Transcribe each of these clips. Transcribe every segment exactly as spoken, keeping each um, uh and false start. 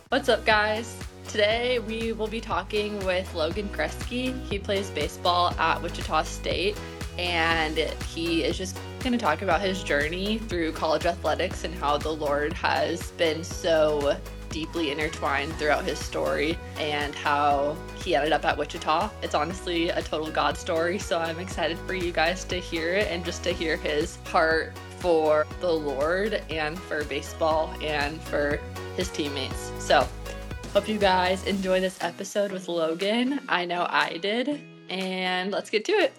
What's up, guys? Today we will be talking with Logan Kresge. He plays baseball at Wichita State, and he is just going to talk about his journey through college athletics and how the Lord has been so deeply intertwined throughout his story and how he ended up at Wichita. It's honestly a total God story, so I'm excited for you guys to hear it and just to hear his heart for the Lord and for baseball and for his teammates. So, hope you guys enjoy this episode with Logan. I know I did, and let's get to it.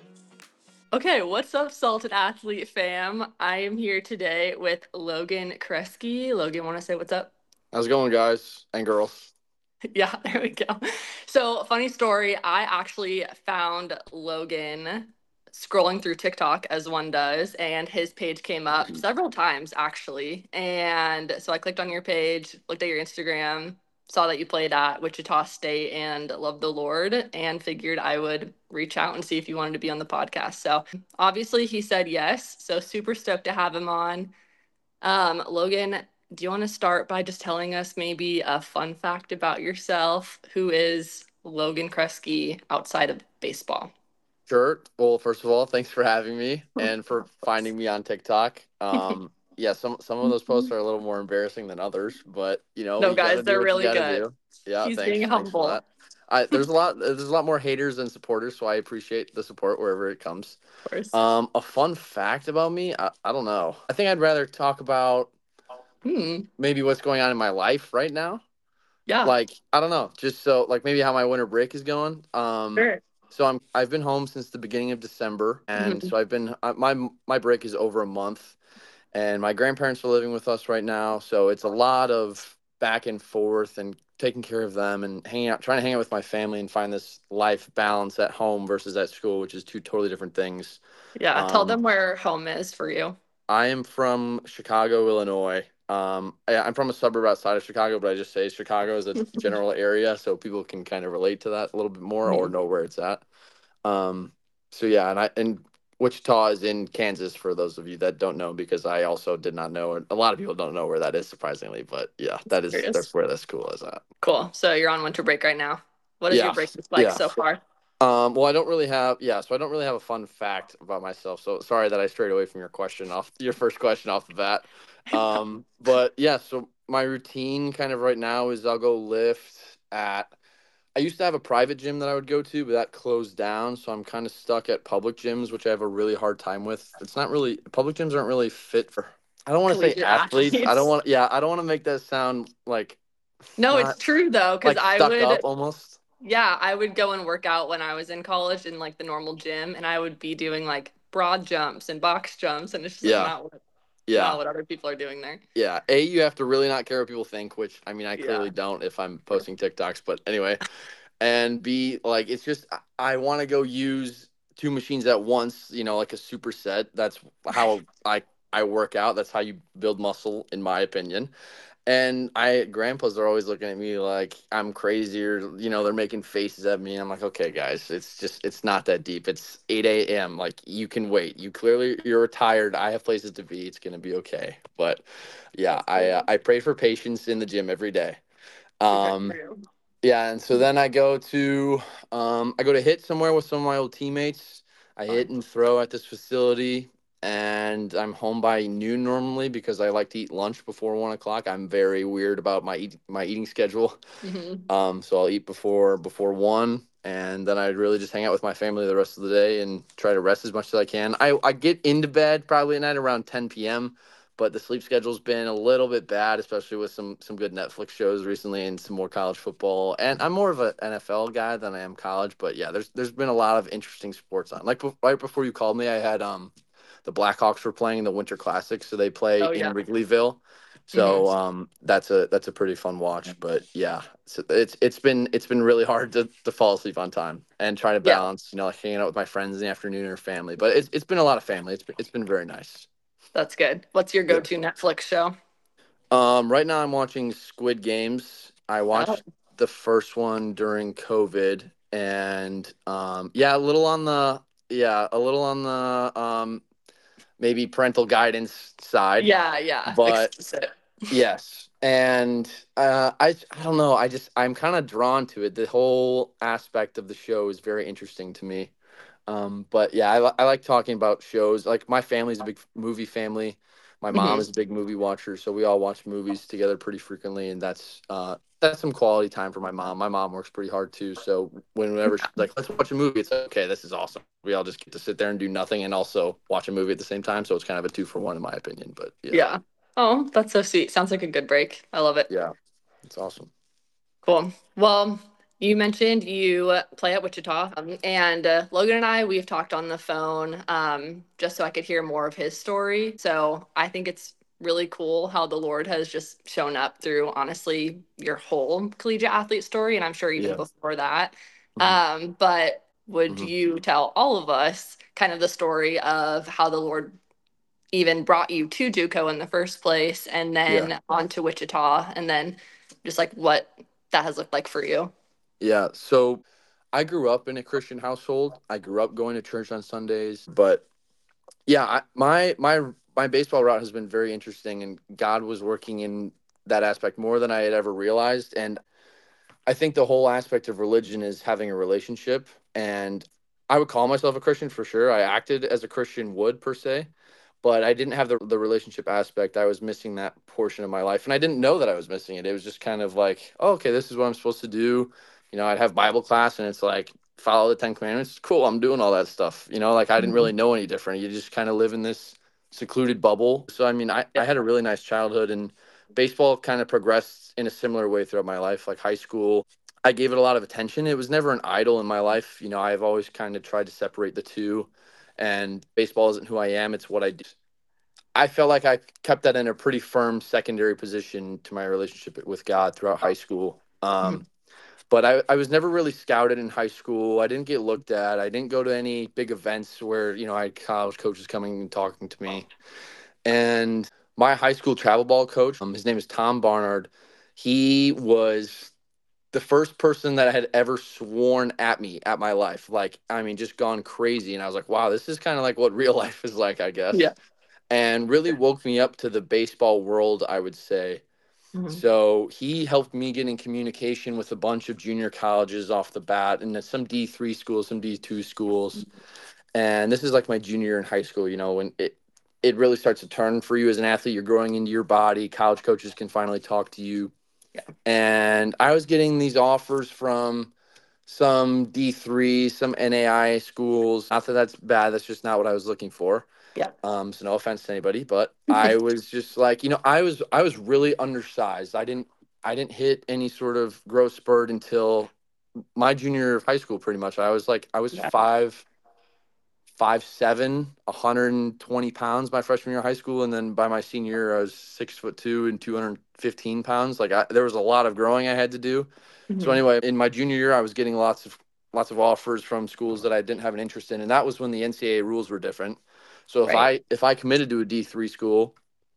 Okay, what's up, Salted Athlete fam? I am here today with Logan Kresge. Logan, want to say what's up? How's it going, guys and girls? Yeah, there we go. So, funny story, I actually found Logan scrolling through TikTok as one does, and his page came up several times actually. And so I clicked on your page, looked at your Instagram, saw that you played at Wichita State and loved the Lord, and figured I would reach out and see if you wanted to be on the podcast. So obviously he said yes. So super stoked to have him on. Um, Logan, do you want to start by just telling us maybe a fun fact about yourself? Who is Logan Kresge outside of baseball? Sure. Well, first of all, thanks for having me and for finding me on TikTok. Um, yeah, some some of those posts are a little more embarrassing than others, but you know, No, you got guys, to do they're what you really got to good. do. Yeah, He's thanks. being Thanks for humble. that. I there's a lot there's a lot more haters than supporters, so I appreciate the support wherever it comes. Of course. Um, a fun fact about me, I, I don't know. I think I'd rather talk about Hmm. maybe what's going on in my life right now. Yeah. Like, I don't know, just so like maybe how my winter break is going. Um, Sure. so I'm I've been home since the beginning of December, and Mhm. so I've been uh, my my break is over a month, and my grandparents are living with us right now, so it's a lot of back and forth and taking care of them and hanging out, trying to hang out with my family and find this life balance at home versus at school, which is two totally different things. Yeah. Tell Um, them where home is for you. I am from Chicago, Illinois. Um, I, I'm from a suburb outside of Chicago, but I just say Chicago is a general area so people can kind of relate to that a little bit more or Mhm. know where it's at. Um, so yeah, and I and Wichita is in Kansas for those of you that don't know, because I also did not know, and a lot of people don't know where that is, surprisingly. But yeah, that is Serious. that's where the school is at. Cool. So you're on winter break right now. What is your Yeah, break like yeah. so far? Um, well, I don't really have, yeah, so I don't really have a fun fact about myself. So sorry that I strayed away from your question off your first question off the bat. Um, but yeah, so my routine kind of right now is I'll go lift at, I used to have a private gym that I would go to, but that closed down. So I'm kind of stuck at public gyms, which I have a really hard time with. It's not really, public gyms aren't really fit for, I don't want to say Collegiate athletes. I don't athletes. want, yeah, I don't want to make that sound like No, it's not true though, because like I stuck would, up almost. yeah, I would go and work out when I was in college in like the normal gym, and I would be doing like broad jumps and box jumps, and it's just like Yeah. not what not Yeah. what other people are doing there. Yeah, A, you have to really not care what people think, which I mean, I Yeah. clearly don't if I'm posting TikToks, but anyway. And B, like, it's just, I, I want to go use two machines at once, you know, like a superset. That's how I, I work out. That's how you build muscle, in my opinion. And I, grandpas are always looking at me like I'm crazy, or, you know, they're making faces at me. And I'm like, okay, guys, it's just, it's not that deep. It's eight a m. Like, you can wait. You clearly, you're retired. I have places to be. It's going to be okay. But yeah, That's I, uh, cool. I pray for patience in the gym every day. Super Um, true. yeah, and so then I go to um I go to hit somewhere with some of my old teammates. I hit Fun. and throw at this facility, and I'm home by noon normally because I like to eat lunch before one o'clock. I'm very weird about my eat, my eating schedule. Hmm. Um, so I'll eat before before one, and then I really just hang out with my family the rest of the day and try to rest as much as I can. I I get into bed probably at night around ten p m, but the sleep schedule's been a little bit bad, especially with some some good Netflix shows recently and some more college football. And I'm more of an N F L guy than I am college, but yeah, there's there's been a lot of interesting sports on. Like, right before you called me, I had um the Blackhawks were playing the Winter Classic, so they play Oh in yeah. Wrigleyville. Hmm. So um, that's a that's a pretty fun watch. But yeah, so it's it's been it's been really hard to, to fall asleep on time and try to Yeah, balance, you know, like hanging out with my friends in the afternoon or family. But it's it's been a lot of family. It's been, it's been very nice. that's good. What's your Yeah. go-to Netflix show? Um, right now I'm watching Squid Games. I Oh, watched the first one during COVID, and um, yeah, a little on the yeah, a little on the um maybe parental guidance side, yeah, yeah. but Explicit. Yes. And uh, I I don't know. I just I'm kind of drawn to it. The whole aspect of the show is very interesting to me. Um, but yeah, I, li- I like talking about shows. Like my family's a big movie family. My mom Hmm. is a big movie watcher, so we all watch movies together pretty frequently, and that's uh, that's some quality time for my mom. My mom works pretty hard too, so whenever she's like, "Let's watch a movie," it's like, okay. This is awesome. We all just get to sit there and do nothing, and also watch a movie at the same time. So it's kind of a two for one in my opinion. But yeah, Yeah. Oh, that's so sweet. Sounds like a good break. I love it. yeah, it's awesome. Cool. Well, you mentioned you uh, play at Wichita, um, and uh, Logan and I, we've talked on the phone um, just so I could hear more of his story. So I think it's really cool how the Lord has just shown up through, honestly, your whole collegiate athlete story, and I'm sure even Yeah. before that. Hmm. Um, but would Hmm. you tell all of us kind of the story of how the Lord even brought you to JUCO in the first place, and Yeah. then on to Wichita, and then just like what that has looked like for you? Yeah. So I grew up in a Christian household. I grew up going to church on Sundays, but yeah, I, my my my baseball route has been very interesting, and God was working in that aspect more than I had ever realized. And I think the whole aspect of religion is having a relationship. And I would call myself a Christian for sure. I acted as a Christian would per se, but I didn't have the the relationship aspect. I was missing that portion of my life, and I didn't know that I was missing it. It was just kind of like, oh, okay, this is what I'm supposed to do. You know, I'd have Bible class, and it's like follow the Ten Commandments. Cool, I'm doing all that stuff. You know, like I didn't Mhm. really know any different. You just kind of live in this secluded bubble. So I mean, I I Yeah. had a really nice childhood, and baseball kind of progressed in a similar way throughout my life. Like high school, I gave it a lot of attention. It was never an idol in my life. You know, I've always kind of tried to separate the two. And baseball isn't who I am, it's what I do. I felt like I kept that in a pretty firm secondary position to my relationship with God throughout high school. Mhm. Um, but I, I was never really scouted in high school. I didn't get looked at. I didn't go to any big events where, you know, I had college coaches coming and talking to me. And my high school travel ball coach, um, his name is Tom Barnard. He was the first person that had ever sworn at me at my life. Like, I mean, just gone crazy. And I was like, wow, this is kind of like what real life is like, I guess. Yeah. And really woke me up to the baseball world, I would say. Mhm. So he helped me get in communication with a bunch of junior colleges off the bat and then some D three schools, some D two schools. And this is like my junior year in high school, you know, when it it really starts to turn for you as an athlete. You're growing into your body. College coaches can finally talk to you. Yeah. And I was getting these offers from some D three, some N A I A schools. Not that that's bad. That's just not what I was looking for. Yeah. Um, so no offense to anybody, but I was just like, you know, I was I was really undersized. I didn't I didn't hit any sort of growth spurt until my junior year of high school. Pretty much, I was like I was Yeah. five five seven, one hundred twenty pounds my freshman year of high school, and then by my senior year, I was six foot two and two hundred fifteen pounds. Like I, there was a lot of growing I had to do. So Mhm. anyway, in my junior year, I was getting lots of lots of offers from schools that I didn't have an interest in, and that was when the N C double A rules were different. So if Right. I if I committed to a D three school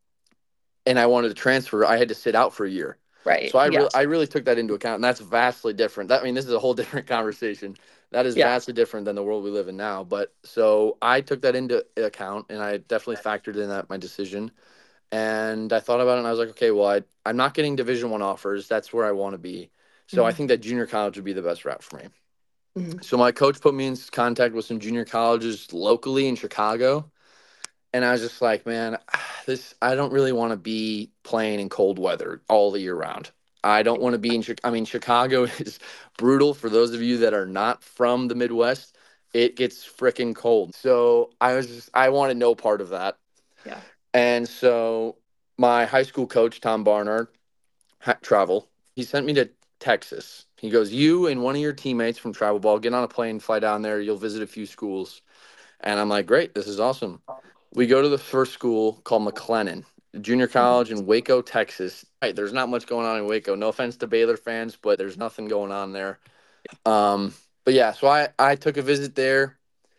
and I wanted to transfer, I had to sit out for a year. Right. So I Yeah. really I really took that into account, and that's vastly different. That I mean, this is a whole different conversation. That is Yeah. vastly different than the world we live in now. But so I took that into account, and I definitely factored in that my decision. And I thought about it, and I was like, okay, well, I I'm not getting Division One offers. That's where I want to be. So I Mhm. think that junior college would be the best route for me. Mhm. So my coach put me in contact with some junior colleges locally in Chicago, and I was just like, man, this I don't really want to be playing in cold weather all the year round. I don't want to be in Chicago. I mean, Chicago is brutal for those of you that are not from the Midwest. It gets freaking cold. So I was just I wanted no part of that. Yeah. And so my high school coach, Tom Barnard, ha- travel, he sent me to Texas. He goes, you and one of your teammates from travel ball get on a plane, fly down there. You'll visit a few schools. And I'm like, great, this is awesome. We go to the first school called McLennan, junior Mhm. college in Waco, Texas. Right, there's not much going on in Waco. No offense to Baylor fans, but there's nothing going on there. Um, but yeah, so I I took a visit there,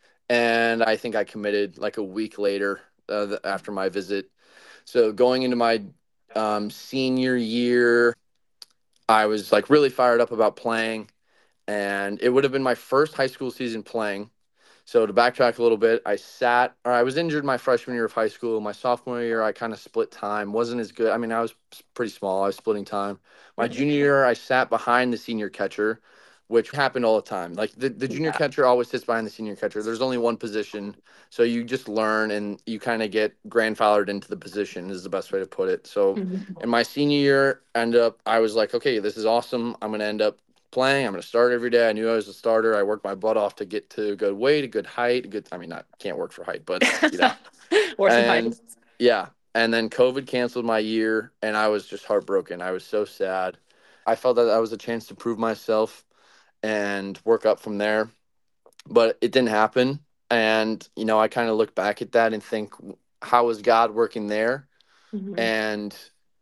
and I think I committed like a week later uh, th- after my visit. So going into my um, senior year, I was like really fired up about playing, and it would have been my first high school season playing. So to backtrack a little bit, I sat or I was injured my freshman year of high school. My sophomore year, I kind of split time. Wasn't as good. I mean, I was pretty small. I was splitting time. My Mhm. junior year, I sat behind the senior catcher, which happened all the time. Like the, the junior Yeah. catcher always sits behind the senior catcher. There's only one position. So you just learn and you kind of get grandfathered into the position is the best way to put it. So Mhm. in my senior year, end up I was like, okay, this is awesome. I'm gonna end up playing. I'm going to start every day. I knew I was a starter. I worked my butt off to get to a good weight, a good height, a good. I mean, not can't work for height, but you know. Worse than And heights. yeah, and then COVID canceled my year, and I was just heartbroken. I was so sad. I felt that that was a chance to prove myself and work up from there, but it didn't happen. And you know, I kind of look back at that and think, how was God working there? Mhm. And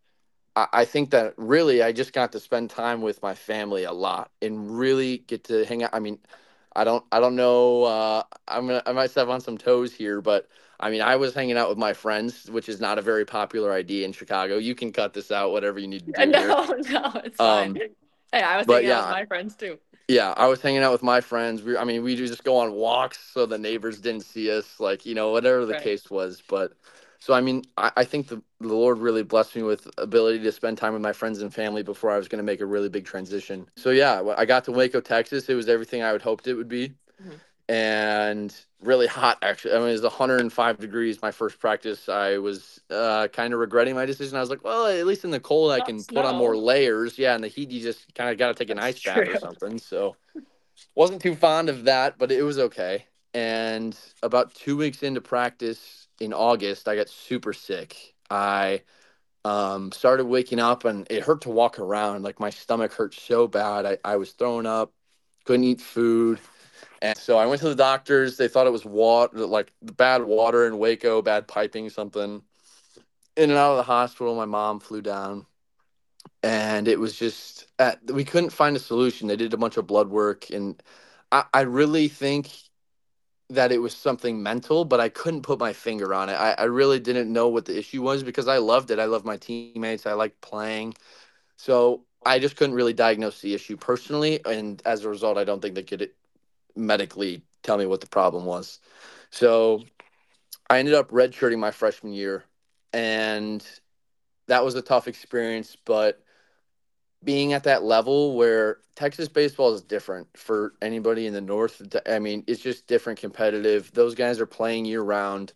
I I think that really I just got to spend time with my family a lot and really get to hang out. I mean, I don't I don't know uh I'm gonna I might step on some toes here, but I mean I was hanging out with my friends, which is not a very popular idea in Chicago. You can cut this out, whatever you need to Uh, do No, here. no, it's fine. Um, Hey, I was but hanging out with yeah, my friends too. yeah, I was hanging out with my friends. We, I mean, we just go on walks so the neighbors didn't see us, like, you know, whatever the Right. case was. But so, I mean, I, I think the, the Lord really blessed me with ability to spend time with my friends and family before I was going to make a really big transition. So, yeah, when I got to Waco, Texas. It was everything I would hoped it would be Mhm. and really hot, actually. I mean, it was one hundred five degrees my first practice. I was uh, kind of regretting my decision. I was like, well, at least in the cold, I Not can put on more snow. layers. Yeah, in the heat, you just kind of got to take an That's ice bath or true. something. So, wasn't too fond of that, but it was okay. And about two weeks into practice in August, I got super sick. I um, started waking up and it hurt to walk around. Like my stomach hurt so bad. I, I was throwing up, couldn't eat food. And so I went to the doctors. They thought it was water, like bad water in Waco, bad piping, something. In and out of the hospital, my mom flew down. And it was just, uh, we couldn't find a solution. They did a bunch of blood work. And I, I really think that it was something mental, but I couldn't put my finger on it. I, I really didn't know what the issue was because I loved it. I loved my teammates. I liked playing. So I just couldn't really diagnose the issue personally. And as a result, I don't think they could medically tell me what the problem was. So I ended up redshirting my freshman year. And that was a tough experience, but being at that level where Texas baseball is different for anybody in the north. I mean, it's just different competitive. Those guys are playing year round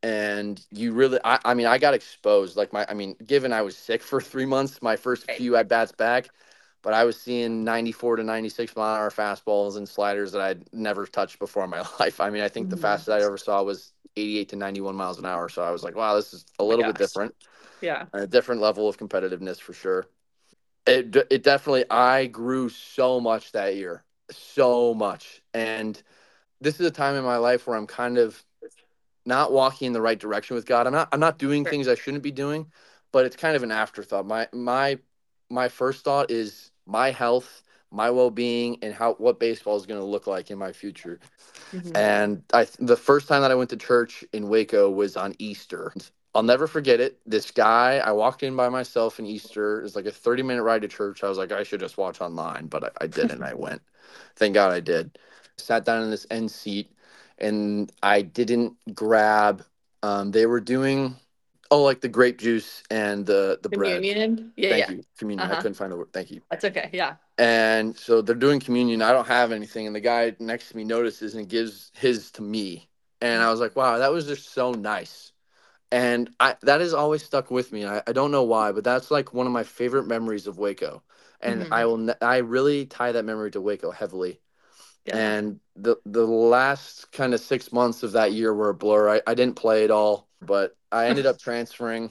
and you really I, I mean, I got exposed. Like my I mean, given I was sick for three months, my first Right. few at bats back, but I was seeing ninety-four to ninety-six mile an hour fastballs and sliders that I'd never touched before in my life. I mean, I think the Mhm. fastest I ever saw was eighty-eight to ninety-one miles an hour. So I was like, wow, this is a Oh my little bit gosh. different, Yeah. a different level of competitiveness for sure. It it definitely I grew so much that year, so much. And this is a time in my life where I'm kind of not walking in the right direction with God. I'm not I'm not doing Sure. things I shouldn't be doing, but it's kind of an afterthought. My my my first thought is my health, my well-being and how what baseball is going to look like in my future. Mhm. And I the first time that I went to church in Waco was on Easter. I'll never forget it. This guy, I walked in by myself in Easter. It was like a thirty minute ride to church. I was like, I should just watch online, but I, I didn't. I went. Thank God I did. Sat down in this end seat and I didn't grab. Um, they were doing, oh, like the grape juice and the the bread. Communion. Yeah, Thank yeah. you. Communion. I Uh-huh. couldn't find the word. Thank you. That's okay. Yeah. And so they're doing communion. I don't have anything. And the guy next to me notices and gives his to me. And I was like, wow, that was just so nice. And I that has always stuck with me. I, I don't know why, but that's like one of my favorite memories of Waco. And I Hmm. will ne- I really tie that memory to Waco heavily. Yeah. And the the last kind of six months of that year were a blur. I, I didn't play at all, but I ended up transferring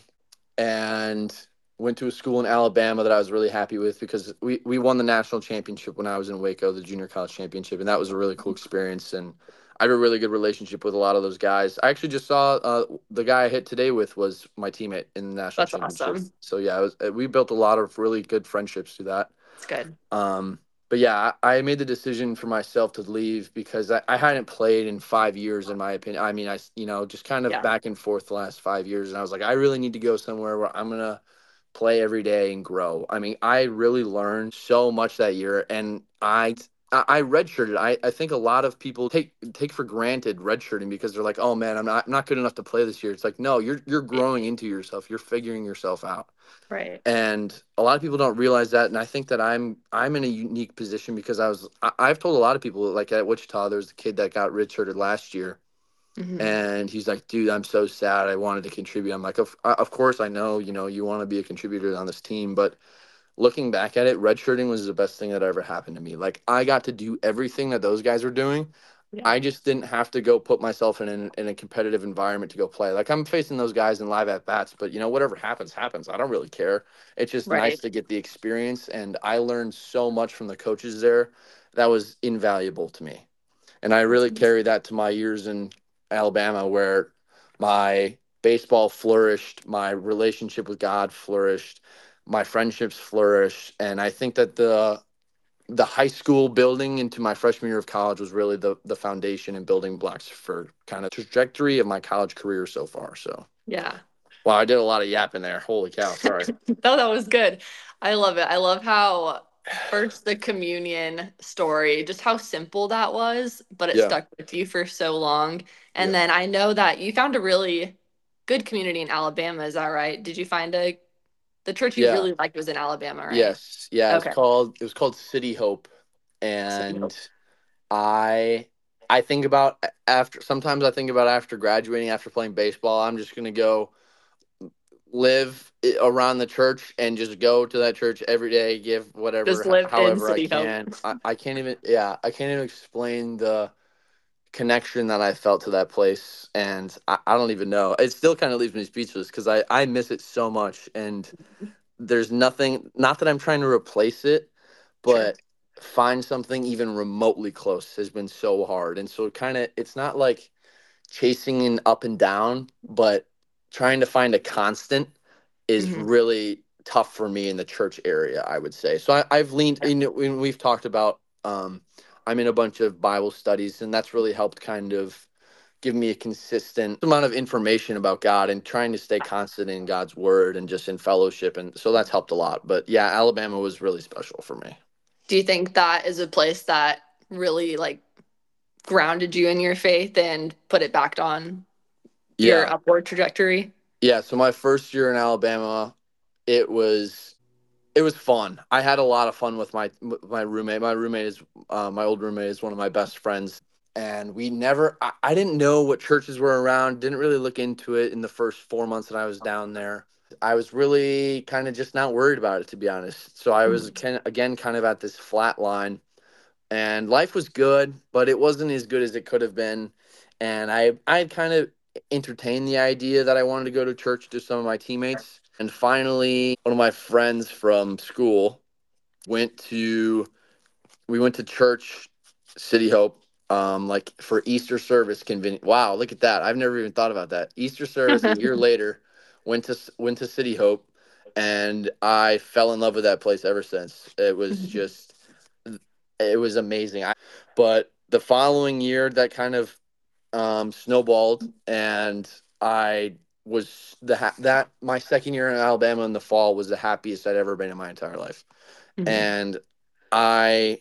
and went to a school in Alabama that I was really happy with because we, we won the national championship when I was in Waco, the junior college championship, and that was a really cool experience. And I have a really good relationship with a lot of those guys. I actually just saw uh, the guy I hit today with was my teammate in the national That's championship. awesome. So yeah, it was, uh, we built a lot of really good friendships through that. It's good. Um, but yeah, I, I made the decision for myself to leave because I, I hadn't played in five years, in my opinion. I mean, I, you know, just kind of Yeah. back and forth the last five years. And I was like, I really need to go somewhere where I'm going to play every day and grow. I mean, I really learned so much that year. And I I, I redshirted. I, I think a lot of people take take for granted redshirting because they're like, oh man, I'm not I'm not good enough to play this year. It's like, no, you're you're growing into yourself. You're figuring yourself out. Right. And a lot of people don't realize that. And I think that I'm I'm in a unique position because I was I, I've told a lot of people, like at Wichita, there's a kid that got redshirted last year, Hmm. and he's like, dude, I'm so sad. I wanted to contribute. I'm like, of, of course I know, you know, you want to be a contributor on this team, but looking back at it, redshirting was the best thing that ever happened to me. Like I got to do everything that those guys were doing. Yeah. I just didn't have to go put myself in an, in a competitive environment to go play. Like I'm facing those guys in live at bats, but you know whatever happens happens. I don't really care. It's just nice Right. to get the experience, and I learned so much from the coaches there that was invaluable to me. And I That's really awesome. carry that to my years in Alabama, where my baseball flourished, my relationship with God flourished, my friendships flourished, and I think that the the high school building into my freshman year of college was really the the foundation and building blocks for kind of trajectory of my college career so far. So, Yeah. wow, I did a lot of yapping there. Holy cow! Sorry. No, that was good. I love it. I love how first the communion story, just how simple that was, but it Yeah, stuck with you for so long. And yeah, then I know that you found a really good community in Alabama. Is that right? Did you find a the church you yeah. really liked was in Alabama, right? Yes, yeah. It's Okay. called it was called City Hope, City and Hope. I I think about after sometimes I think about after graduating, after playing baseball, I'm just gonna go live around the church and just go to that church every day, give Just whatever, lived in however I City Hope. can. I, I can't even, yeah, I can't even explain the connection that I felt to that place. And I, I don't even know. It still kind of leaves me speechless because I, I miss it so much. And there's nothing, not that I'm trying to replace it, Sure. but find something even remotely close has been so hard. And so kind of, it's not like chasing an up and down, but trying to find a constant is Hmm. really tough for me in the church area, I would say. So I, I've leaned in when we've talked about um, I'm in a bunch of Bible studies, and that's really helped kind of give me a consistent amount of information about God and trying to stay constant in God's word and just in fellowship. And so that's helped a lot. But yeah, Alabama was really special for me. Do you think that is a place that really like grounded you in your faith and put it back on your Yeah. upward trajectory? Yeah. So my first year in Alabama, it was it was fun. I had a lot of fun with my my roommate. My roommate is uh, my old roommate is one of my best friends, and we never. I, I didn't know what churches were around. Didn't really look into it in the first four months that I was down there. I was really kind of just not worried about it, to be honest. So I was Mhm. kind again kind of at this flat line, and life was good, but it wasn't as good as it could have been. And I I had kind of entertained the idea that I wanted to go to church to some of my teammates. And finally, one of my friends from school went to we went to church, City Hope, um, like for Easter service. Convenient. Wow, look at that! I've never even thought about that. Easter service a year later, went to went to City Hope, and I fell in love with that place ever since. It was just it was amazing. I, but the following year, that kind of um, snowballed, and I was the ha- that my second year in Alabama in the fall was the happiest I'd ever been in my entire life, Mhm. and I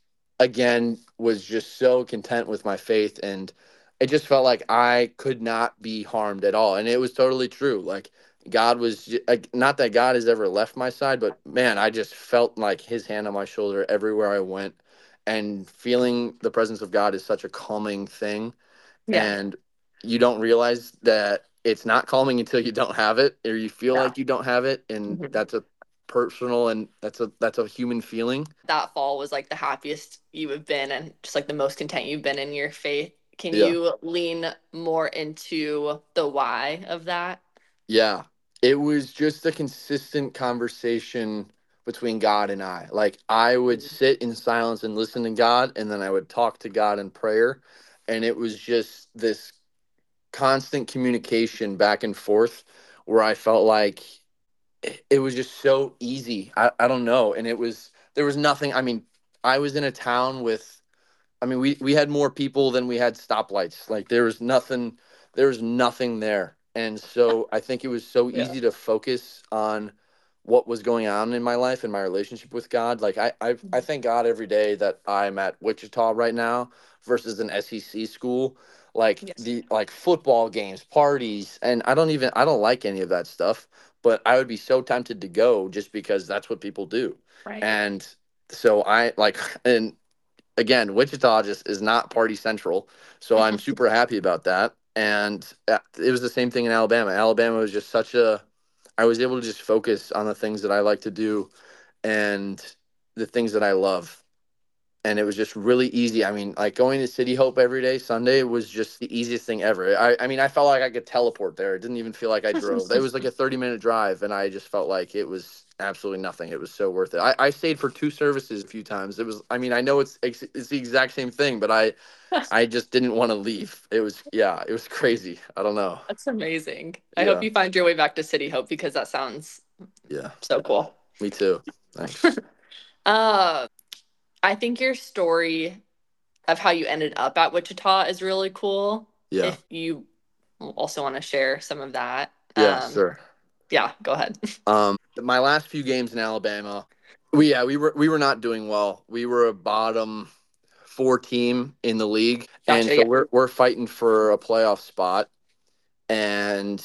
again was just so content with my faith, and it just felt like I could not be harmed at all, and it was totally true. Like God was ju- like, not that God has ever left my side, but man, I just felt like his hand on my shoulder everywhere I went, and feeling the presence of God is such a calming thing, Yeah. and you don't realize that it's not calming until you don't have it, or you feel Yeah. like you don't have it, and Mhm. that's a personal and that's a that's a human feeling. That fall was like the happiest you have been and just like the most content you've been in your faith. Can Yeah. you lean more into the why of that? Yeah. It was just a consistent conversation between God and I. Like I would sit in silence and listen to God, and then I would talk to God in prayer. And it was just this constant communication back and forth where I felt like it it was just so easy. I, I don't know. And it was, there was nothing. I mean, I was in a town with, I mean, we we had more people than we had stoplights. Like there was nothing, there was nothing there. And so I think it was so Yeah. easy to focus on what was going on in my life and my relationship with God. Like I, I, I thank God every day that I'm at Wichita right now versus an S E C school. Like Yes. the like football games, parties, and I don't even I don't like any of that stuff. But I would be so tempted to go just because that's what people do. Right. And so I like and again, Wichita just is not party central. So I'm super happy about that. And uh, it was the same thing in Alabama. Alabama was just such a, I was able to just focus on the things that I like to do and the things that I love, and it was just really easy. I mean, like going to City Hope every day, Sunday was just the easiest thing ever. I, I mean, I felt like I could teleport there. It didn't even feel like I drove. It was like a thirty minute drive, and I just felt like it was absolutely nothing. It was so worth it. I, I stayed for two services a few times. It was, I mean, I know it's it's it's the exact same thing, but I I just didn't want to leave. It was, yeah, it was crazy. I don't know. That's amazing. I hope Yeah, you find your way back to City Hope because that sounds yeah, so cool. me too. Thanks. Uh, I think your story of how you ended up at Wichita is really cool. Yeah, If you also want to share some of that, yeah, um, sure. yeah, go ahead. Um, my last few games in Alabama, we yeah we were we were not doing well. We were a bottom four team in the league, and Gotcha. so Yeah. we're we're fighting for a playoff spot, and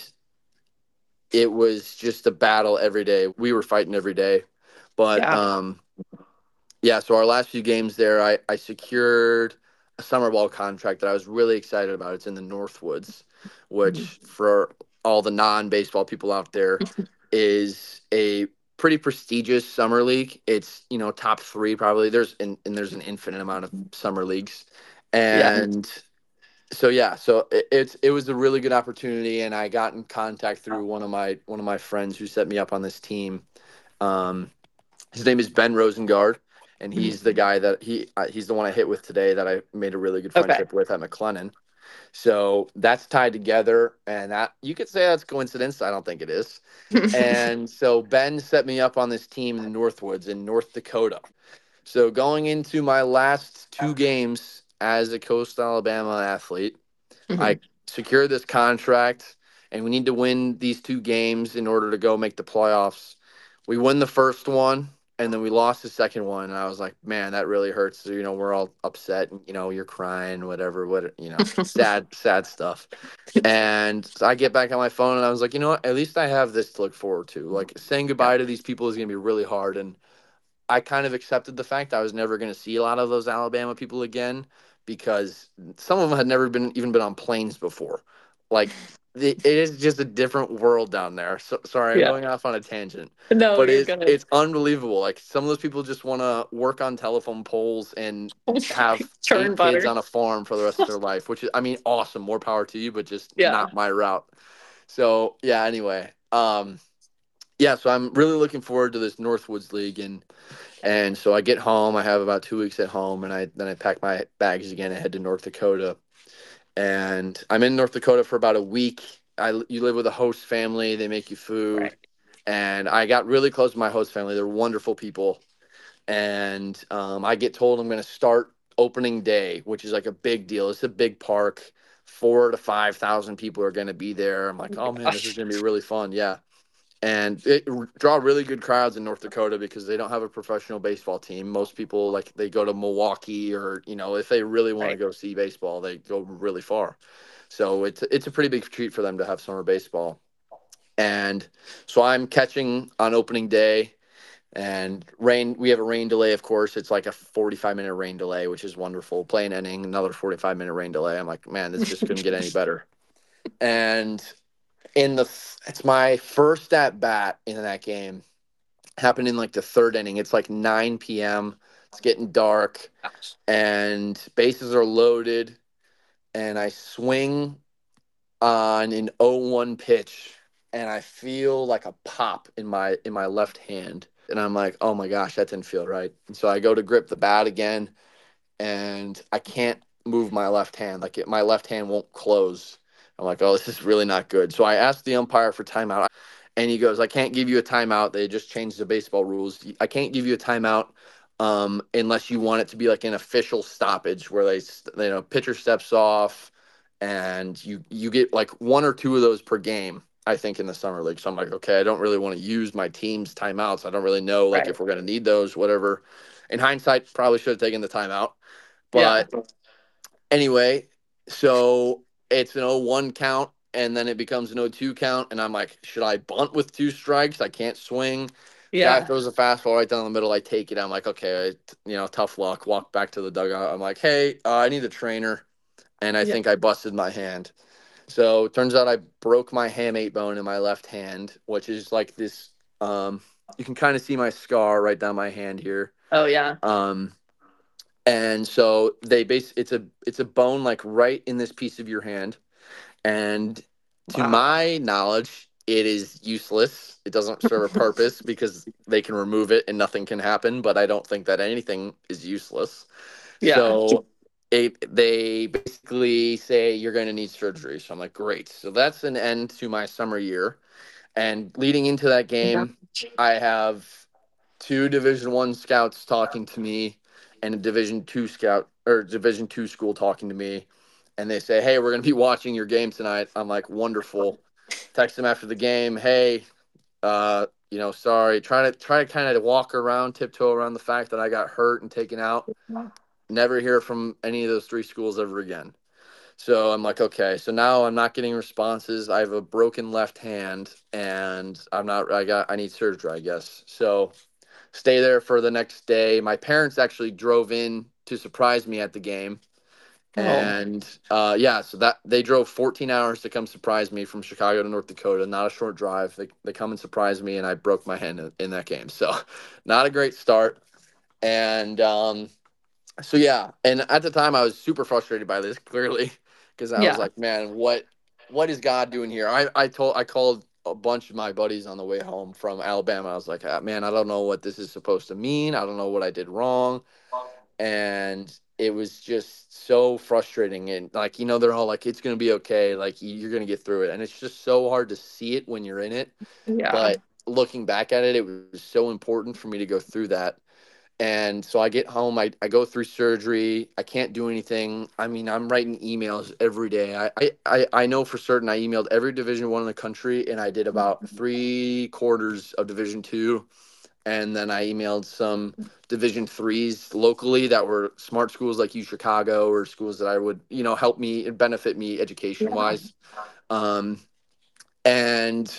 it was just a battle every day. We were fighting every day, but Yeah. um, yeah. So our last few games there, I I secured a summer ball contract that I was really excited about. It's in the Northwoods, Mhm. which for all the non-baseball people out there is a pretty prestigious summer league. It's, you know, top three probably. There's and, and there's an infinite amount of summer leagues. Yeah. And so yeah, so it, it's it was a really good opportunity, and I got in contact through one of my one of my friends who set me up on this team. Um, his name is Ben Rosengard, and Mhm. he's the guy that he uh, he's the one I hit with today that I made a really good Okay. friendship with at McLennan. So that's tied together, and that you could say that's coincidence. I don't think it is. And so Ben set me up on this team in the Northwoods in North Dakota. So going into my last two games as a Coastal Alabama athlete, I Mhm. secured this contract, and we need to win these two games in order to go make the playoffs. We win the first one, and then we lost the second one. And I was like, man, that really hurts. So, you know, we're all upset, and you know, you're crying, whatever, what, you know, sad, sad stuff. And so I get back on my phone, and I was like, you know what? At least I have this to look forward to. Like saying Yeah. goodbye to these people is going to be really hard, and I kind of accepted the fact I was never going to see a lot of those Alabama people again because some of them had never been even been on planes before. Like the, it is just a different world down there. So, sorry, I'm Yeah. going off on a tangent, No, but you're it's good. it's unbelievable. Like some of those people just want to work on telephone poles and have Churn eight kids butter. on a farm for the rest of their life, which is, I mean, awesome. More power to you, but just Yeah. not my route. So yeah. Anyway, um, yeah. So I'm really looking forward to this Northwoods League, and and so I get home. I have about two weeks at home, and I then I pack my bags again and head to North Dakota. And I'm in North Dakota for about a week. I you live with a host family. They make you food, Right. and I got really close to my host family. They're wonderful people, and um, I get told I'm going to start opening day, which is like a big deal. It's a big park. Four to five thousand people are going to be there. I'm like, Oh oh my man, this is gosh. going to be really fun. Yeah, and it draw really good crowds in North Dakota because they don't have a professional baseball team. Most people like they go to Milwaukee, or you know, if they really want to Right. go see baseball, they go really far. So it's it's a pretty big treat for them to have summer baseball. And so I'm catching on opening day, and rain. We have a rain delay, of course. It's like a forty-five minute rain delay, which is wonderful. Playing inning, another forty-five minute rain delay. I'm like, man, this just couldn't get any better. And in the it's my first at bat in that game, happened in like the third inning. It's like nine p m. It's getting dark, Gosh. and bases are loaded, and I swing on an oh one pitch, and I feel like a pop in my in my left hand, and I'm like, oh my gosh, that didn't feel right. And so I go to grip the bat again, and I can't move my left hand. Like it, my left hand won't close. I'm like, oh, this is really not good. So I asked the umpire for timeout, and he goes, I can't give you a timeout. They just changed the baseball rules. I can't give you a timeout um, unless you want it to be like an official stoppage where they, you know, pitcher steps off, and you you get like one or two of those per game. I think, in the summer league. So I'm like, okay, I don't really want to use my team's timeouts. I don't really know like Right. if we're gonna need those, whatever. In hindsight, probably should have taken the timeout. Yeah. But anyway, so it's an oh one count, and then it becomes an oh two count, and I'm like, should I bunt with two strikes? I can't swing. Guy Yeah. throws a fastball right down the middle. I take it. I'm like, okay, you know, tough luck. Walk back to the dugout. I'm like, hey, uh, I need a trainer, and I Yeah. think I busted my hand. So it turns out I broke my hamate bone in my left hand, which is like this. Um, you can kind of see my scar right down my hand here. Oh yeah. Um, and so they base it's a it's a bone like right in this piece of your hand, and to Wow. my knowledge, it is useless. It doesn't serve a purpose because they can remove it and nothing can happen. But I don't think that anything is useless. Yeah. So it, they basically say you're going to need surgery. So I'm like, great. So that's an end to my summer year. And leading into that Yeah. game, I have two Division One scouts talking to me, and a Division Two scout or Division Two school talking to me, and they say, "Hey, we're going to be watching your game tonight." I'm like, "Wonderful." Text them after the game, "Hey, uh, you know, sorry." Trying to try to kind of walk around, tiptoe around the fact that I got hurt and taken out. Never hear from any of those three schools ever again. So I'm like, okay. So now I'm not getting responses. I have a broken left hand, and I'm not. I got. I need surgery, I guess. So stay there for the next day. My parents actually drove in to surprise me at the game. Oh. And uh, yeah, so that they drove fourteen hours to come surprise me from Chicago to North Dakota. Not a short drive. They they come and surprise me, and I broke my hand in, in that game. So, not a great start. And um, so yeah, and at the time I was super frustrated by this, clearly, because I was Yeah. like, man, what what is God doing here? I I told I called a bunch of my buddies on the way home from Alabama. I was like, ah, man, I don't know what this is supposed to mean. I don't know what I did wrong, and it was just so frustrating. And like, you know, they're all like, it's gonna be okay, like you're gonna get through it, and it's just so hard to see it when you're in it. Yeah. But looking back at it, it was so important for me to go through that. And so I get home, I, I go through surgery. I can't do anything. I mean, I'm writing emails every day. I, I, I I know for certain I emailed every Division One in the country, and I did about three quarters of Division Two. And then I emailed some Division Threes locally that were smart schools like U Chicago, or schools that I would, you know, help me and benefit me education Yeah. wise. Um, and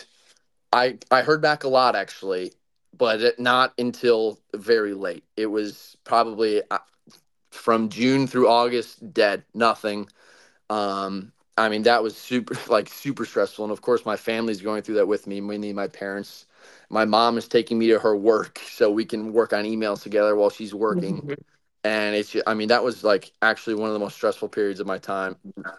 I I heard back a lot, actually, but it, not until very late. It was probably uh, from June through August, dead, nothing. Um, I mean, that was super like super stressful, and of course, my family's going through that with me, mainly my parents. My mom is taking me to her work so we can work on emails together while she's working. Mhm. And it's ju- I mean, that was like actually one of the most stressful periods of my time,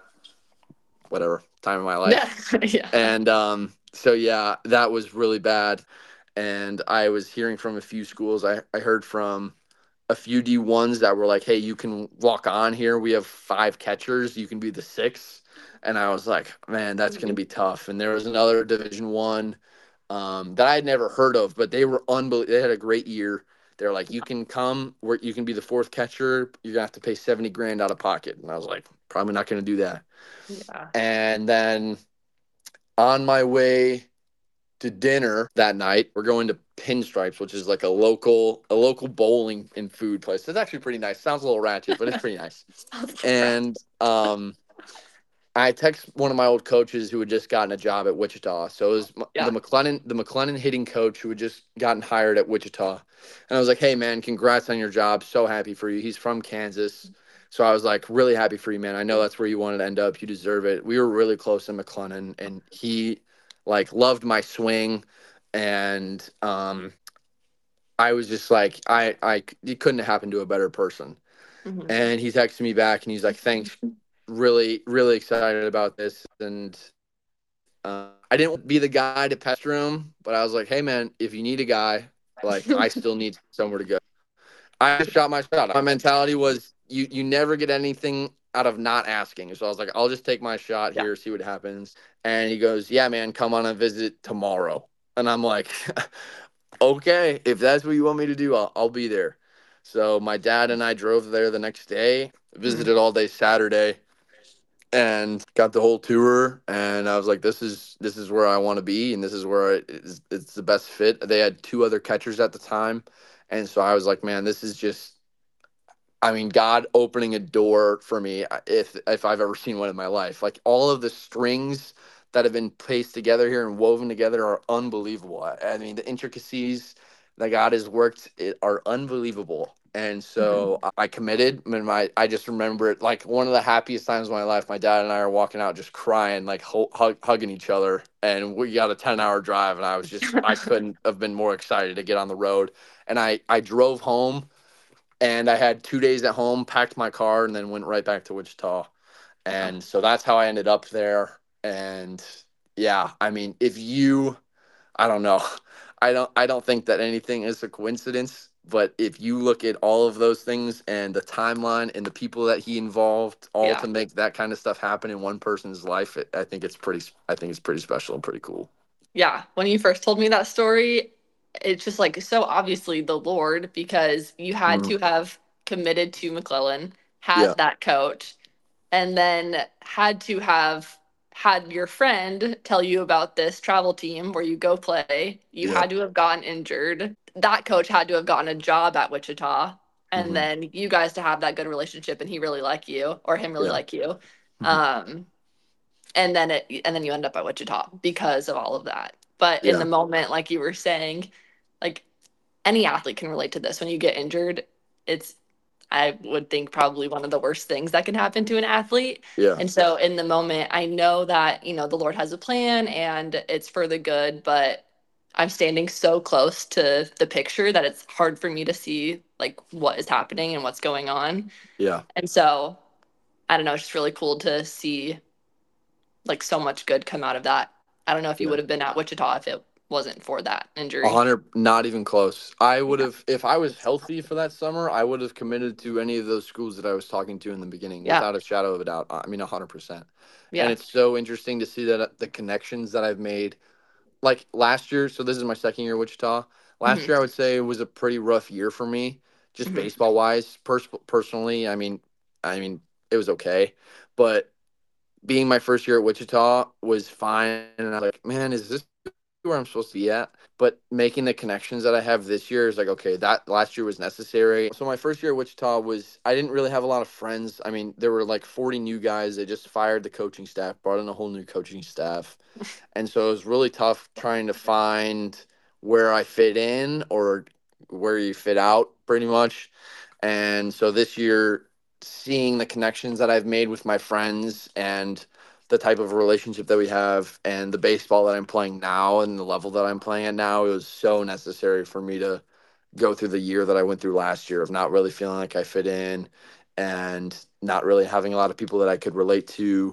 whatever time of my Yeah. life. Yeah. And um, so yeah, that was really bad. And I was hearing from a few schools. I, I heard from a few D ones that were like, "Hey, you can walk on here. We have five catchers. You can be the sixth." And I was like, "Man, that's going to be tough." And there was another Division One um, that I had never heard of, but they were unbelievable. They had a great year. They're like, "You can come. Where you can be the fourth catcher. You're gonna have to pay seventy grand out of pocket." And I was like, "Probably not going to do that." Yeah. And then on my way to dinner that night. We're going to Pinstripes, which is like a local a local bowling and food place. It's actually pretty nice. Sounds a little ratchet, but it's pretty nice. Sounds like crap. And um, I text one of my old coaches who had just gotten a job at Wichita. So it was m- the Yeah. McLennan the McLennan hitting coach who had just gotten hired at Wichita. And I was like, "Hey man, congrats on your job. So happy for you." He's from Kansas. So I was like, "Really happy for you, man. I know that's where you wanted to end up. You deserve it." We were really close in McLennan, and he like loved my swing, and um I was just like, I I it couldn't have happened to a better person. Mhm. And he texted me back, and he's like, "Thanks, really, really excited about this." And uh, I didn't be the guy to pester him, but I was like, "Hey, man, if you need a guy, like, I still need somewhere to go." I just shot my shot. My mentality was, you you never get anything out of not asking. So I was like, "I'll just take my shot Yeah. here, see what happens." And he goes, "Yeah, man, come on a visit tomorrow." And I'm like, "Okay, if that's what you want me to do, I'll, I'll be there." So my dad and I drove there the next day, Mhm. visited all day Saturday, and got the whole tour. And I was like, this is this is where I want to be, and this is where it is, it's the best fit. They had two other catchers at the time, and so I was like, man, this is just, I mean, God opening a door for me, uh, if if I've ever seen one in my life. Like, all of the strings that have been placed together here and woven together are unbelievable. I, I mean, the intricacies that God has worked it, are unbelievable. And Mhm. so I committed. And my I just remember it like one of the happiest times of my life. My dad and I are walking out just crying, like hu- hug, hugging each other, and we got a ten hour drive. And I was just I couldn't have been more excited to get on the road. And I I drove home, and I had two days at home, packed my car, and then went right back to Wichita. Wow. And so that's how I ended up there. And yeah, I mean, if you, I don't know, I don't, I don't think that anything is a coincidence. But if you look at all of those things and the timeline and the people that he involved, all Yeah. to make that kind of stuff happen in one person's life, it, I think it's pretty, I think it's pretty special and pretty cool. Yeah. When you first told me that story, it's just like so obviously the Lord because you had Mhm. to have committed to McClellan, Yeah, had that coach, and then had to have had your friend tell you about this travel team where you go play. You yeah, had to have gotten injured. That coach had to have gotten a job at Wichita. And hmm, then you guys to have that good relationship and he really like you or him really yeah, like you. hmm, Um, and then it and then you end up at Wichita because of all of that. But in the yeah, moment, like you were saying, like any athlete can relate to this. When you get injured, it's I would think probably one of the worst things that can happen to an athlete. yeah, And so in the moment, I know that, you know, the Lord has a plan and it's for the good, but I'm standing so close to the picture that it's hard for me to see like what is happening and what's going on. yeah, And so I don't know, it's just really cool to see like so much good come out of that. I don't know if you yeah. would have been at Wichita if it wasn't for that A injury. hundred, not even close. I would Yeah. have, if I was healthy for that summer, I would have committed to any of those schools that I was talking to in the beginning, Yeah. without a shadow of a doubt. I mean, a hundred percent. And Yeah. it's so interesting to see that uh, the connections that I've made, like last year. So this is my second year at Wichita. Last Hmm. year, I would say it was a pretty rough year for me, just Hmm. baseball wise. Pers- personally, I mean, I mean, it was okay, but being my first year at Wichita was fine. And I was like, man, is this where I'm supposed to be at? But making the connections that I have this year is like, okay, that last year was necessary. So my first year at Wichita was, I didn't really have a lot of friends. I mean, there were like forty new guys. They just fired the coaching staff, brought in a whole new coaching staff. And so it was really tough trying to find where I fit in or where you fit out pretty much. And so this year, seeing the connections that I've made with my friends and the type of relationship that we have and the baseball that I'm playing now and the level that I'm playing at now, it was so necessary for me to go through the year that I went through last year of not really feeling like I fit in and not really having a lot of people that I could relate to.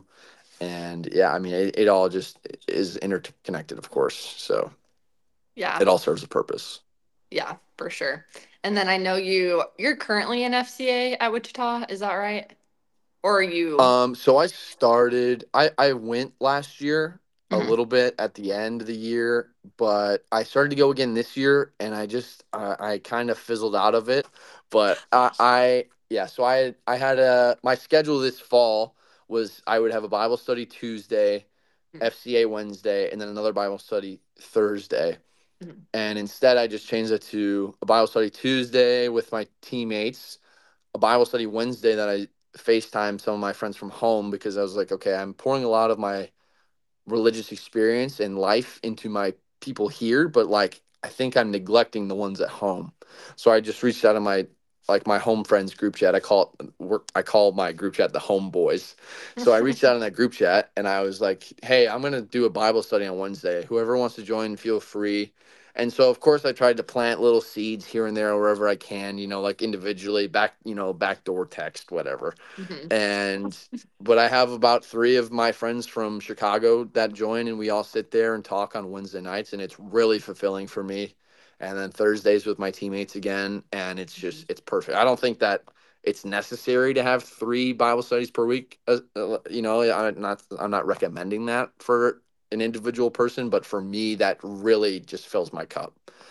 And yeah, I mean, it, it all just is interconnected, of course. So Yeah. it all serves a purpose. Yeah, for sure. And then I know you you're currently in F C A at Wichita, is that right? Or are you Um, so I started, I, I went last year a Mhm. little bit at the end of the year, but I started to go again this year and I just, I, I kind of fizzled out of it. But I, I, yeah, so I, I had a, my schedule this fall was I would have a Bible study Tuesday, Mhm. F C A Wednesday, and then another Bible study Thursday. Mhm. And instead, I just changed it to a Bible study Tuesday with my teammates, a Bible study Wednesday that I FaceTime some of my friends from home because I was like, okay, I'm pouring a lot of my religious experience and life into my people here, but like I think I'm neglecting the ones at home. So I just reached out to my like my home friends group chat. I call it work I call my group chat the home boys. So I reached out in that group chat and I was like, hey, I'm gonna do a Bible study on Wednesday. Whoever wants to join, feel free. And so of course I tried to plant little seeds here and there wherever I can, you know, like individually, back, you know, backdoor text, whatever. Mhm. And but I have about three of my friends from Chicago that join, and we all sit there and talk on Wednesday nights, and it's really fulfilling for me. And then Thursdays with my teammates again, and it's just Mhm. it's perfect. I don't think that it's necessary to have three Bible studies per week. Uh, uh, you know, I'm not I'm not recommending that for an individual person, but for me, that really just fills my cup,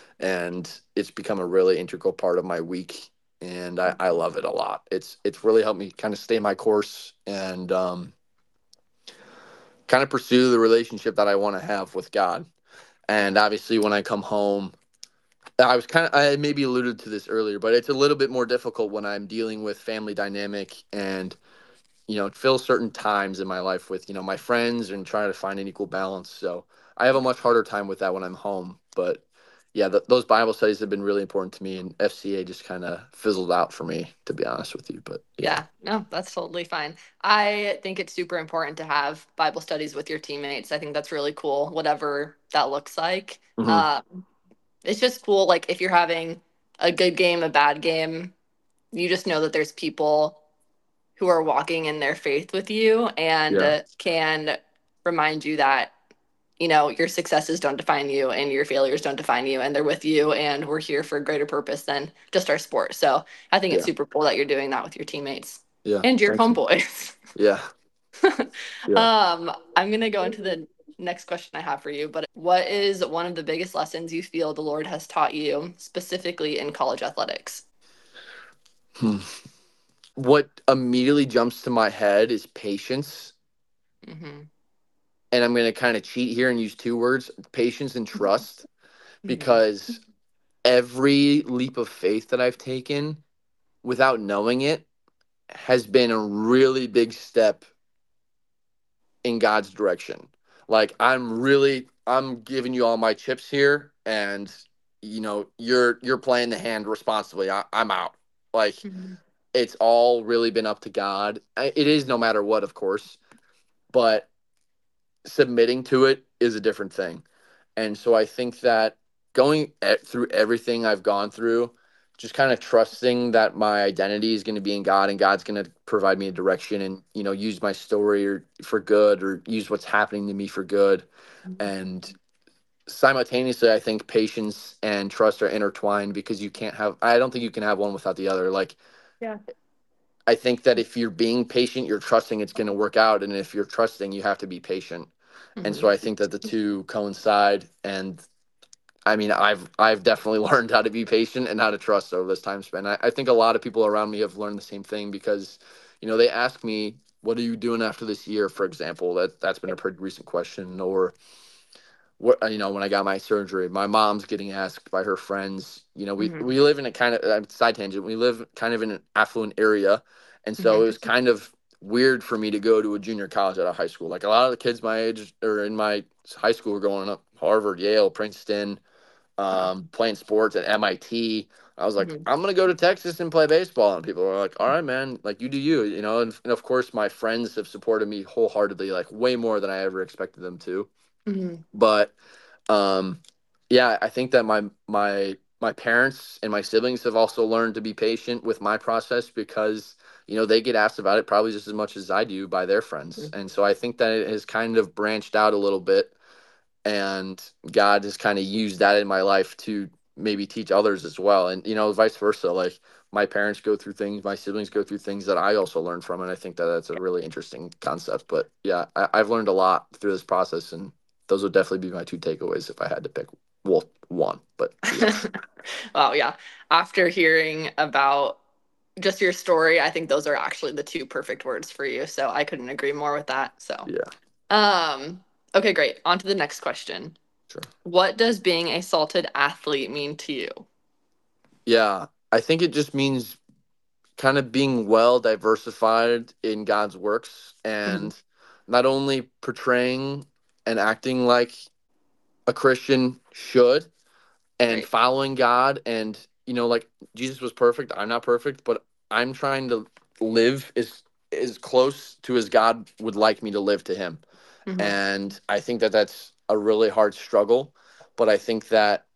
and it's become a really integral part of my week, and I, I love it a lot. It's it's really helped me kind of stay my course and um kind of pursue the relationship that I want to have with God. And obviously, when I come home, I was kind of, I maybe alluded to this earlier, but it's a little bit more difficult when I'm dealing with family dynamic and, you know, fill certain times in my life with, you know, my friends and trying to find an equal balance. So I have a much harder time with that when I'm home. But yeah, th those Bible studies have been really important to me, and F C A just kind of fizzled out for me, to be honest with you. But yeah. Yeah, no, that's totally fine. I think it's super important to have Bible studies with your teammates. I think that's really cool, whatever that looks like. Hmm. Um, it's just cool, like if you're having a good game, a bad game, you just know that there's people who are walking in their faith with you and Yeah. uh, can remind you that, you know, your successes don't define you and your failures don't define you, and they're with you, and we're here for a greater purpose than just our sport. So I think it's Yeah. super cool that you're doing that with your teammates Yeah. and your Thank you. homeboys. Yeah. Yeah. um, I'm gonna go into the next question I have for you, but what is one of the biggest lessons you feel the Lord has taught you specifically in college athletics? Hmm. What immediately jumps to my head is patience. Mm-hmm. And I'm going to kind of cheat here and use two words, patience and trust, Mm-hmm. because every leap of faith that I've taken without knowing it has been a really big step in God's direction. Like I'm really I'm giving you all my chips here, and you know, you're you're playing the hand responsibly. I, I'm out. Like Mm-hmm. it's all really been up to God. I- It is no matter what, of course, but submitting to it is a different thing. And so I think that going e- through everything I've gone through, just kind of trusting that my identity is going to be in God, and God's going to provide me a direction, and, you know, use my story or for good, or use what's happening to me for good. And simultaneously, I think patience and trust are intertwined, because you can't have, I don't think you can have one without the other. Like, Yeah. I think that if you're being patient, you're trusting it's going to work out. And if you're trusting, you have to be patient. And Mm-hmm. so I think that the two coincide. And I mean, I've I've definitely learned how to be patient and how to trust over this time spent. I, I think a lot of people around me have learned the same thing, because, you know, they ask me, "What are you doing after this year?" For example, that that's been a pretty recent question. Or what, you know, when I got my surgery, my mom's getting asked by her friends. You know, we Mm-hmm. we live in a kind of uh, side tangent. We live kind of in an affluent area, and so it Mm-hmm. was kind of weird for me to go to a junior college out of high school. Like a lot of the kids my age or in my high school were going up Harvard, Yale, Princeton, Wow. um, playing sports at M I T. I was like, Mm-hmm. I'm gonna go to Texas and play baseball, and people were like, "All right, man, like you do you," you know. And, and of course, my friends have supported me wholeheartedly, like way more than I ever expected them to. Mm-hmm. But um, yeah, I think that my my my parents and my siblings have also learned to be patient with my process, because, you know, they get asked about it probably just as much as I do by their friends. And so I think that it has kind of branched out a little bit, and God has kind of used that in my life to maybe teach others as well. And, you know, vice versa. Like my parents go through things, my siblings go through things that I also learn from. And I think that that's a really interesting concept. But yeah, I, I've learned a lot through this process, and those would definitely be my two takeaways if I had to pick, well, one. But yes, Well, yeah. After hearing about just your story, I think those are actually the two perfect words for you. So I couldn't agree more with that. So, yeah, um, okay, great. On to the next question. sure. What does being a salted athlete mean to you? Yeah, I think it just means kind of being well diversified in God's works, Mhm. and not only portraying and acting like a Christian should, and Right. following God. And, you know, like Jesus was perfect. I'm not perfect, but I'm trying to live as as close to as God would like me to live to Him. Hmm. And I think that that's a really hard struggle, but I think that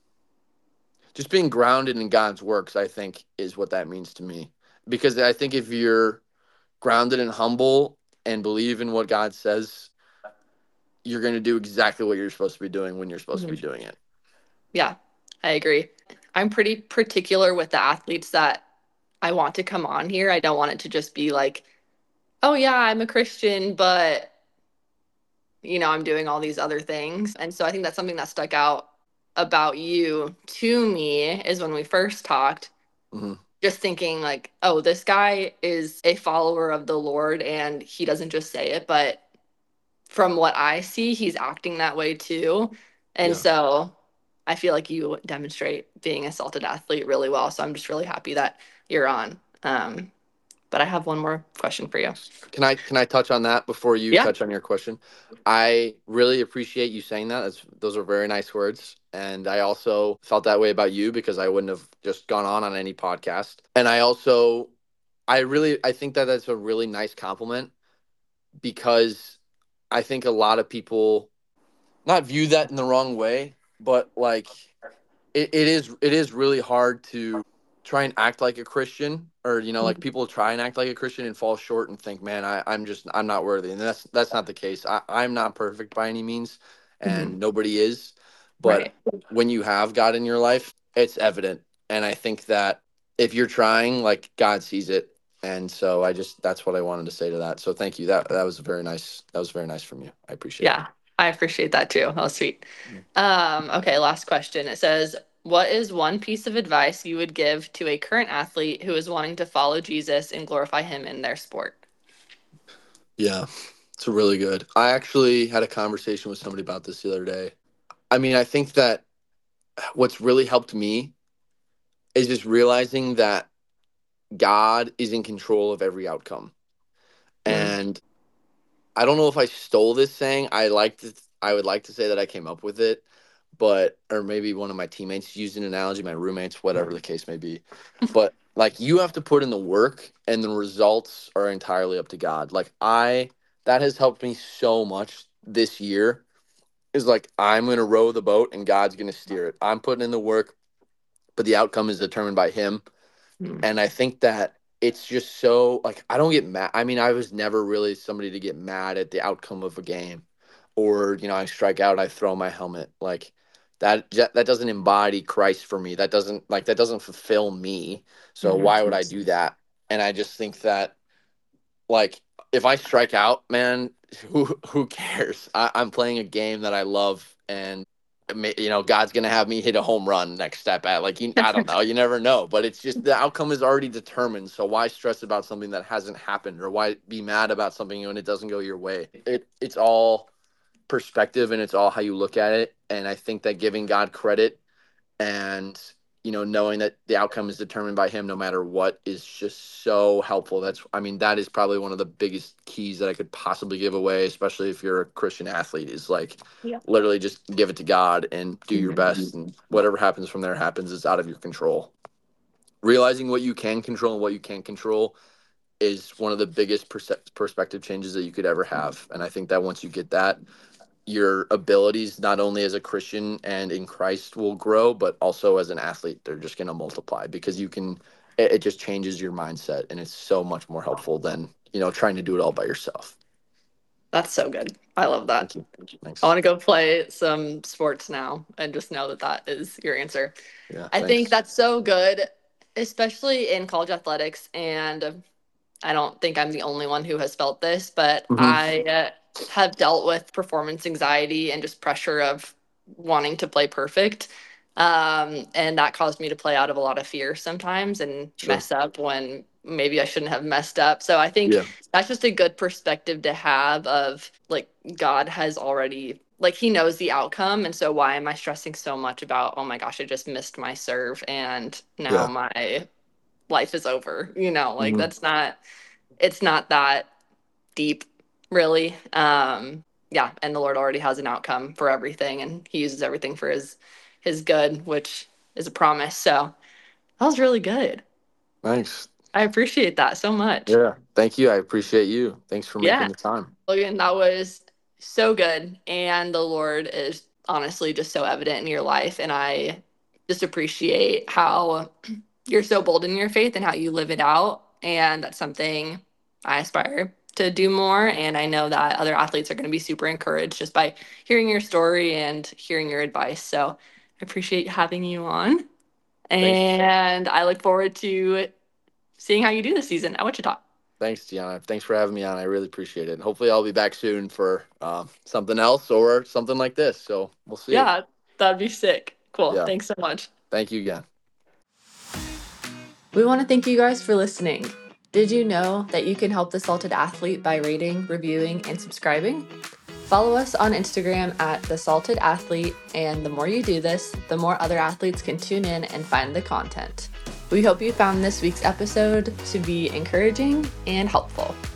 just being grounded in God's works, I think, is what that means to me. Because I think if you're grounded and humble and believe in what God says, you're going to do exactly what you're supposed to be doing when you're supposed to Hmm. be doing it. Yeah, I agree. I'm pretty particular with the athletes that I want to come on here. I don't want it to just be like, oh, yeah, I'm a Christian, but, you know, I'm doing all these other things. And so I think that's something that stuck out about you to me is when we first talked, Hmm. just thinking like, oh, this guy is a follower of the Lord and he doesn't just say it, but from what I see, he's acting that way too. And Yeah. so I feel like you demonstrate being a salted athlete really well. So I'm just really happy that you're on. Um, but I have one more question for you. Can I can I touch on that before you Yeah. touch on your question? I really appreciate you saying that. That's, those are very nice words, and I also felt that way about you because I wouldn't have just gone on on any podcast. And I also I really I think that that's a really nice compliment because I think a lot of people not view that in the wrong way, but like it, it is it is really hard to try and act like a Christian, or you know, like people try and act like a Christian and fall short and think, man, I, I'm just I'm not worthy. And that's that's not the case. I, I'm not perfect by any means, Mm-hmm. and nobody is. But Right. when you have God in your life, it's evident. And I think that if you're trying, like God sees it. And so I just that's what I wanted to say to that. So thank you. That that was very nice. That was very nice from you. I appreciate it. Yeah, I appreciate that too. That was sweet. Mm. Um, okay, last question. It says, what is one piece of advice you would give to a current athlete who is wanting to follow Jesus and glorify him in their sport? Yeah, it's really good. I actually had a conversation with somebody about this the other day. I mean, I think that what's really helped me is just realizing that God is in control of every outcome. Mm, And I don't know if I stole this saying. I like to I would like to say that I came up with it, but or maybe one of my teammates used an analogy, my roommates, whatever the case may be. But like you have to put in the work and the results are entirely up to God. Like I that has helped me so much this year is like I'm going to row the boat and God's going to steer it. I'm putting in the work, but the outcome is determined by him. mm, And I think that it's just so like I don't get mad. I mean, I was never really somebody to get mad at the outcome of a game, or you know, I strike out, I throw my helmet. Like that that doesn't embody Christ for me. That doesn't like that doesn't fulfill me. So mhm. why would I do that? And I just think that like if I strike out, man, who who cares? I, I'm playing a game that I love, and you know God's gonna have me hit a home run next step at. Like you, I don't know, you never know. But it's just the outcome is already determined. So why stress about something that hasn't happened, or why be mad about something when it doesn't go your way? It it's all perspective, and it's all how you look at it. And I think that giving God credit and you know knowing that the outcome is determined by him no matter what is just so helpful. That's I mean that is probably one of the biggest keys that I could possibly give away, especially if you're a Christian athlete, is like Yeah. literally just give it to God and do your Mhm. best, and whatever happens from there happens. Is out of your control. Realizing what you can control and what you can't control is one of the biggest perse- perspective changes that you could ever have. And I think that once you get that, your abilities not only as a Christian and in Christ will grow, but also as an athlete, they're just going to multiply because you can, it, it just changes your mindset, and it's so much more helpful than, you know, trying to do it all by yourself. That's so good. I love that. Thank you. I Thanks. want to go play some sports now and just know that that is your answer. Yeah. I think Thanks. that's so good, especially in college athletics. And I don't think I'm the only one who has felt this, but Hmm. I uh, have dealt with performance anxiety and just pressure of wanting to play perfect. Um, and that caused me to play out of a lot of fear sometimes and Sure. mess up when maybe I shouldn't have messed up. So I think Yeah. that's just a good perspective to have of like God has already like he knows the outcome, and so why am I stressing so much about, oh my gosh, I just missed my serve and now Yeah. my life is over. You know, like Hmm. that's not it's not that deep really. Um yeah, and the Lord already has an outcome for everything, and he uses everything for his his good, which is a promise. So that was really good. Thanks. I appreciate that so much. Yeah. Thank you. I appreciate you. Thanks for making Yeah, the time. Logan, that was so good. And the Lord is honestly just so evident in your life. And I just appreciate how you're so bold in your faith and how you live it out. And that's something I aspire to do more. And I know that other athletes are going to be super encouraged just by hearing your story and hearing your advice. So I appreciate having you on. Thanks. And I look forward to seeing how you do this season at Wichita. Thanks, Gianna. Thanks for having me on. I really appreciate it. And hopefully, I'll be back soon for um, something else or something like this. So we'll see. Yeah, that'd be sick. Cool. Yeah. Thanks so much. Thank you again. We want to thank you guys for listening. Did you know that you can help the Salted Athlete by rating, reviewing, and subscribing? Follow us on Instagram at The Salted Athlete, and the more you do this, the more other athletes can tune in and find the content. We hope you found this week's episode to be encouraging and helpful.